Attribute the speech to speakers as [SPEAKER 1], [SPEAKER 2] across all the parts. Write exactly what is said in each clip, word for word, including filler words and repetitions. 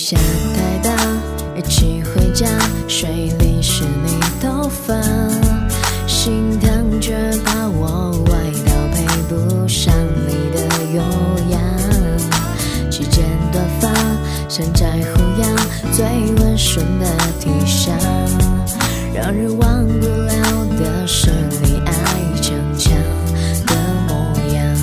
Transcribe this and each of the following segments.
[SPEAKER 1] 下太大，一起回家，水里是你头发，心疼却怕我歪到配不上你的优雅。齐剪短发，山寨胡杨，最温顺的体香，让人忘不了的是你爱逞强的模样。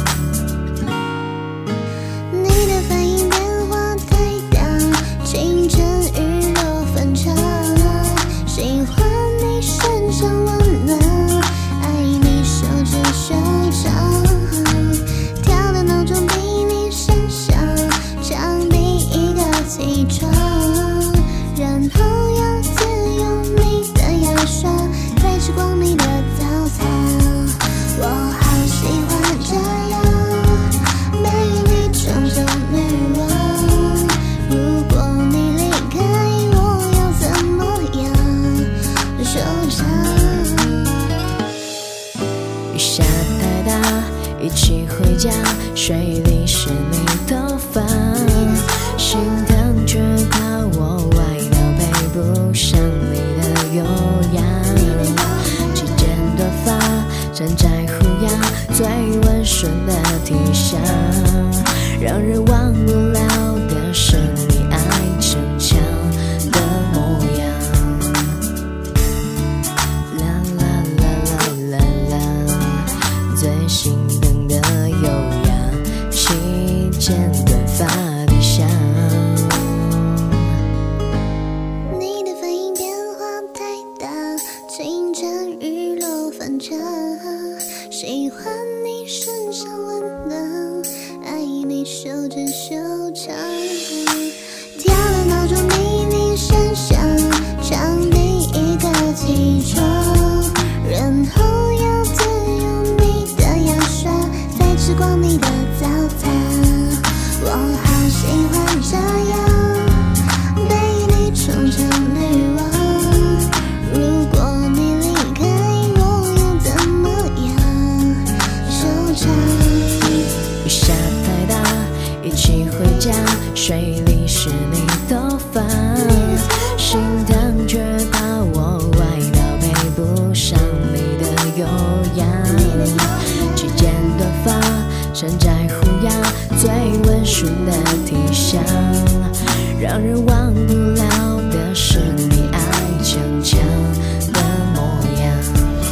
[SPEAKER 2] 你的反应变化太大，清晨雨落分岔，喜欢你身上温暖，爱你手指修长，调的闹钟比你声响，墙壁一个起床，然后要自用你的牙刷，再吃光你的早餐。我好喜欢这样，被你宠成女王。如果你离开我，要怎么样收场？
[SPEAKER 1] 雨下太大，一起回家，水里是你头发，心疼却怕我歪到配不上你的优雅。齐剪短发，山寨胡杨，最温顺的体香，让人忘不了的是你爱逞强的模样。啦啦啦啦啦啦，最心疼的优雅，齐剪短发的香。
[SPEAKER 2] 你的反应变化太大，清晨雨落分岔，喜欢你身上温暖，爱你手指修长，调的闹钟比你声响，墙壁一个起床，然后要自用你的牙刷，再吃光你的早餐。我好喜欢这样，被你宠成女王。如果你离开我，要怎么样收场？
[SPEAKER 1] 雨下太大，一起回家，水里是你头发，心疼却怕我歪到配不上你的优雅。齐剪短发，山寨胡杨，最温顺的体香，让人忘不了的是你爱逞强的模样。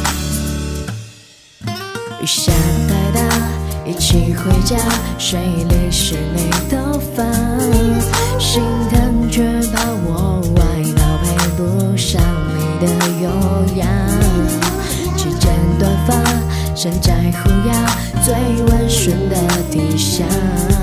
[SPEAKER 1] 雨下太大，一起回家，水里是你头发，心疼却怕我歪到配不上你的优雅。齐剪短发，山寨胡杨，最温顺的体香。